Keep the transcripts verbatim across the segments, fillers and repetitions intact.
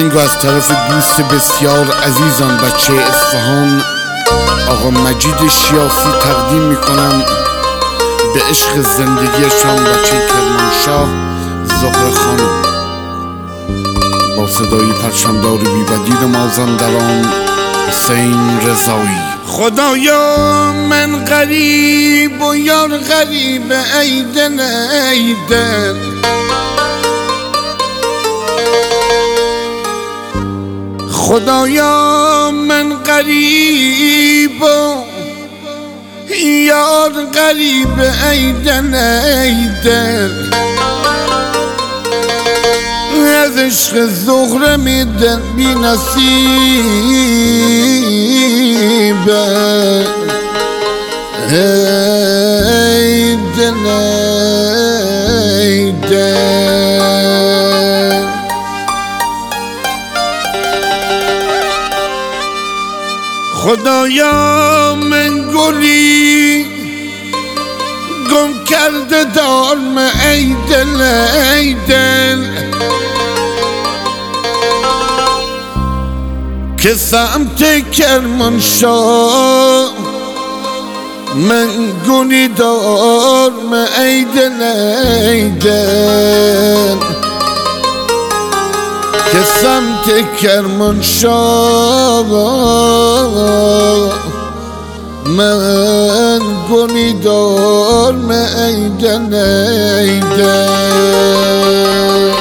آهنگ از طرف دوست بسیار عزیزم بچه اصفهان آقا مجید شیافی تقدیم میکنم به عشق زندگیشان بچه کرمانشاه زهره خانم با صدای پرچمدار بی‌بدیل مازندران حسین رضایی. خدایا من غریب و یار غریب ای دل ای دل، خدایا من غریب و یار غریب ای دل ای دل، از عشق زهره می دل بی نصیبه ای دل ای دل. خدایا من گلی گم کرده دارم ای دل ای دل، که سمت کرمانشاه من گلی دارم ای دل ای دل، که سمت کرمانشاه من گلی دارم ای دل ای دل.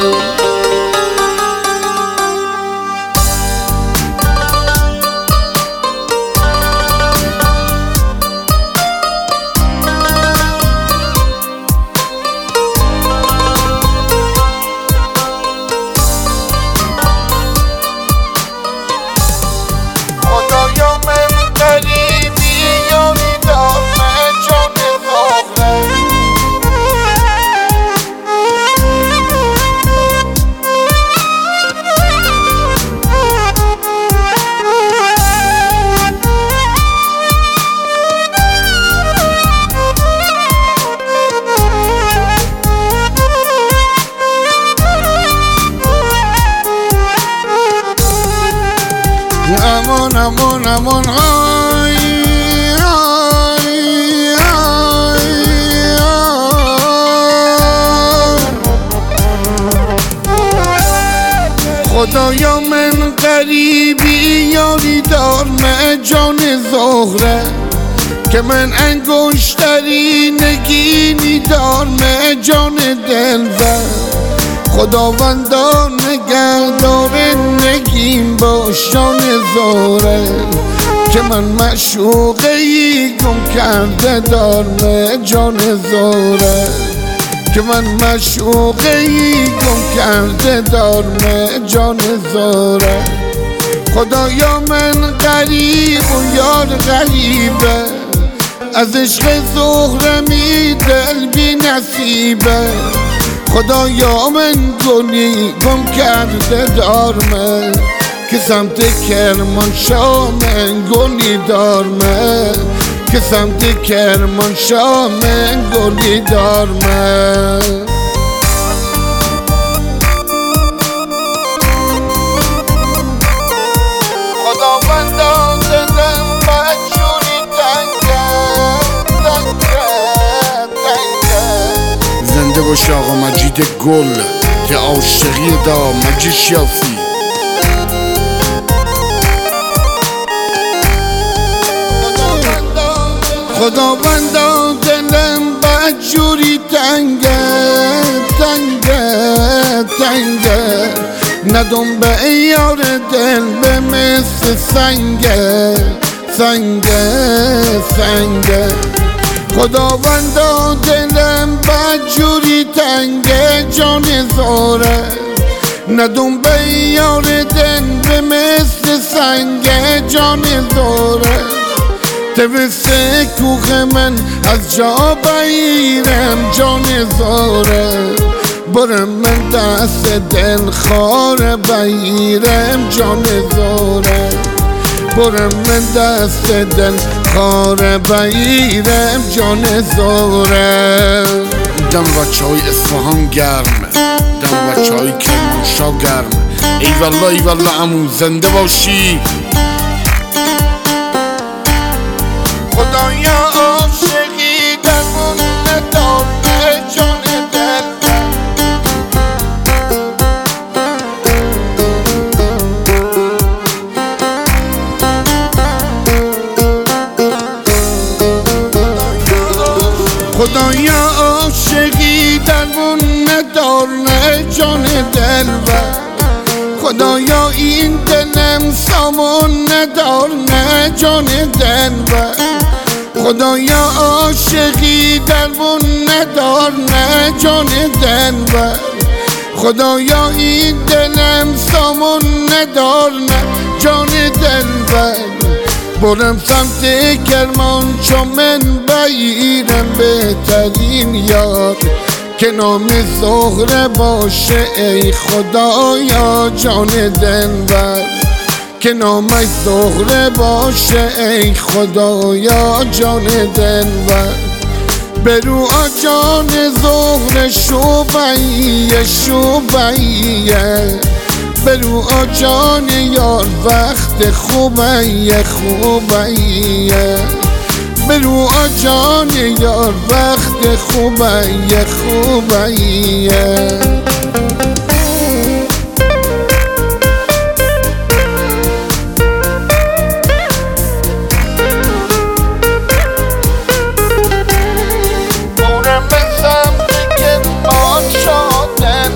امان امان امان آی آی آی خدایا من غریبی یاری دارم جان زهره، که من انگشتری نگینی دارم جان دلبر، خداوندا نگهدار نگین باش جان زهره، که من معشوقه‌ای گم کرده دارم جان زهره، که من معشوقه‌ای گم کرده دارم جان زهره. خدایا من غریب و یار غریبه، از عشق زهره می دل بی نصیبه، خدایا من گلی گم کرده دارم، که سمت کرمانشاه من گلی دارم، که سمت کرمانشاه من گلی دارم. خداوندا دلم بدجوری تنگه تنگه تنگه. زنده باش آقا مجید گل که عاشقی دا مجید شیافی. خداوندا دلم بدجوری تنگه تنگه تنگه، ندم به یار دل به مثل سنگه سنگه سنگه. خداوندا دلم بدجوری تنگه جان زهره، ندم به یار دل به مثل سنگه جان زهره، توسه کوخ من از جا بگیرم جان زهره، برم من دست دل خار بگیرم جان زهره، برم من دست دل خار بگیرم جان زهره. دم بچه های اصفهان گرمه، دم بچه های کرمانشاه گرمه، ای والله ای والله عمو زنده باشی. خدایا عاشقی درمون نداره جان دل، خدایا عاشقی درمون نداره جان دل، خدایا این دلم سامان نداره جان دل، خدایا عاشقی درمون نداره جان دل، خدایا این دلم سامان نداره جان دل. برم سمت کرمان چون من بگیرم بهترین یار، که نام زهره باشه ای خدایا جان دلبر، که نامش زهره باشه ای خدایا جان دلبر. برو جان زهره شوبیه شوبیه، برو جان یار وقت خوبیه خوبیه، برو جان یار وقت خوبیه خوبیه. برم به سمت کرمان شدن،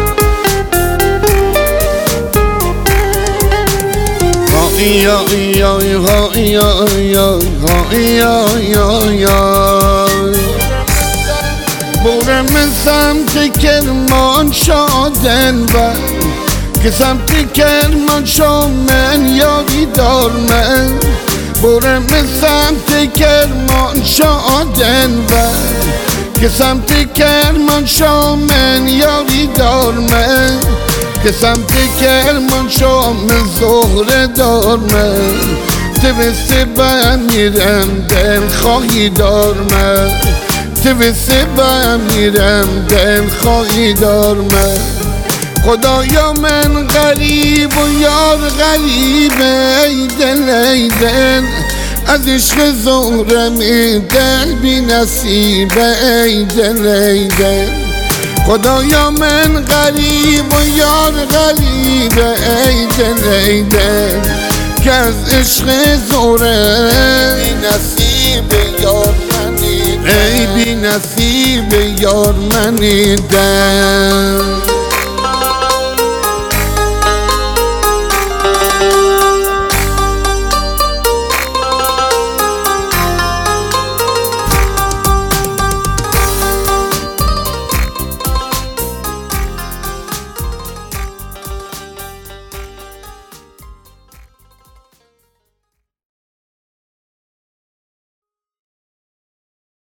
یا یا یا یا یا یا یا یا برم سمت کرمان شدن، که سمت کرمان شو من یاری دار من، برم سمت کرمان شدن، که سمت کرمان شو من یاری دار من، که سمت کرمان شو من زهره دار من، توسته بمیرم دل خواهی دار من، توسته بمیرم دل خواهی دار من. خدایا من غریب و یار غریبه ای دل ای دل، از عشق زهره می دل بی نصیبه ای دل ای دل. خدایا من غریب و یار غریبه ای دل ای دل، که از عشق زهره بی نصیب یار منی ای بی نصیب یار منی دل.